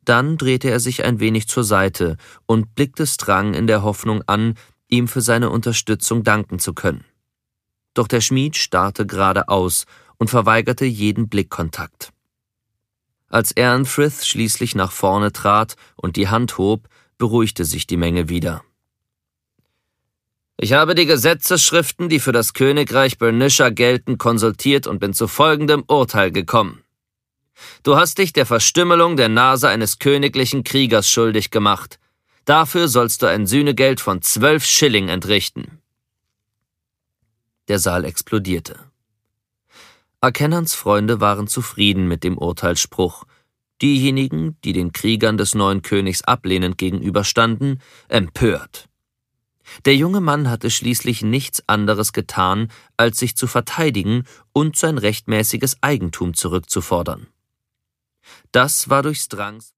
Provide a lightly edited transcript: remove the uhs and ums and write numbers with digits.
Dann drehte er sich ein wenig zur Seite und blickte Strang in der Hoffnung an, ihm für seine Unterstützung danken zu können. Doch der Schmied starrte geradeaus und verweigerte jeden Blickkontakt. Als Earnsfrith schließlich nach vorne trat und die Hand hob, beruhigte sich die Menge wieder. »Ich habe die Gesetzesschriften, die für das Königreich Bernicia gelten, konsultiert und bin zu folgendem Urteil gekommen. Du hast dich der Verstümmelung der Nase eines königlichen Kriegers schuldig gemacht. Dafür sollst du ein Sühnegeld von 12 Schilling entrichten.« Der Saal explodierte. Akennans Freunde waren zufrieden mit dem Urteilsspruch, diejenigen, die den Kriegern des neuen Königs ablehnend gegenüberstanden, empört. Der junge Mann hatte schließlich nichts anderes getan, als sich zu verteidigen und sein rechtmäßiges Eigentum zurückzufordern. Das war durch Strangs